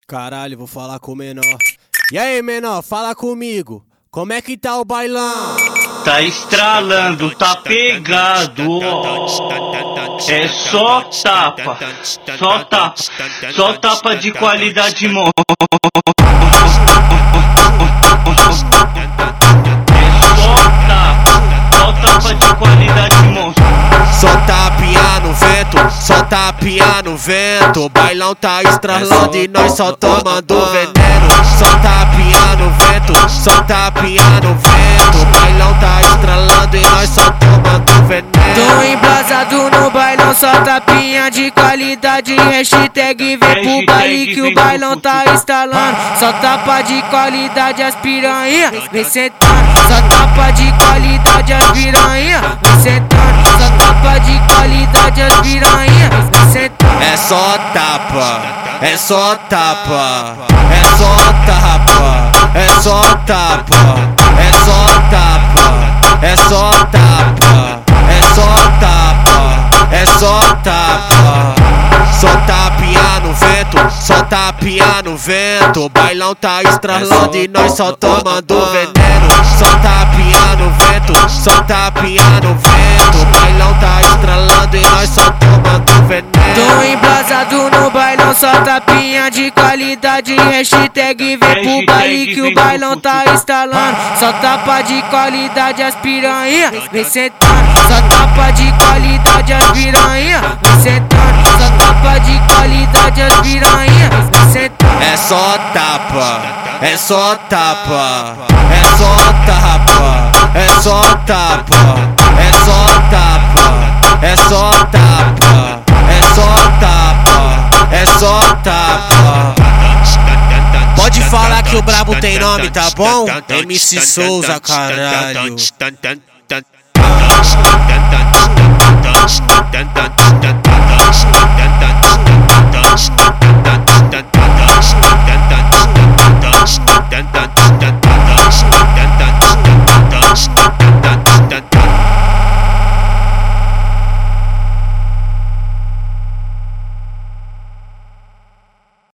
Caralho, vou falar com o menor. E aí, menor, fala comigo. Como é que tá o bailão? Tá estralando, tá pegado, ó. É só tapa, só tapa de qualidade, monstro. Só tapa de qualidade, monstro. Só tapinha no vento, só tapinha no vento. O bailão tá estralando e nós só tomando veneno. Só tapinha no vento, só tapinha no vento. O bailão tá estralando e nós só tomando veneno. Tô embasado no bailão, só tapinha de qualidade. Hashtag vem pro baile que o bailão tá instalando. Só tapa de qualidade, as piranha vem sentando. Só tapa de qualidade, as piranha vem sentando. Só tapa de qualidade, as piranha vem sentando. É só tapa, é só tapa, é só tapa, é só tapa, é só tapa, é só tapa, é só tapa, é só tapa. Só tapinha no vento, só tapinha no vento. O bailão tá estralando e nós só tomando veneno. Só tapinha no vento, só tapinha no vento. O bailão tá estralando e nós só tomando veneno. Tô embasado no bailão, só tapinha de qualidade. Hashtag vem pro baile que o bailão tá instalando. Só tapa de qualidade, as piranha vem sentando. Só tapa de qualidade, as piranha vem sentando. Só tapa de qualidade, as piranha vem sentando. É só tapa, é só tapa, é só tapa, é só tapa, é só tapa, é só tapa, é só tapa, é só tapa. Pode falar que o brabo tem nome, tá bom? MC Souza, caralho.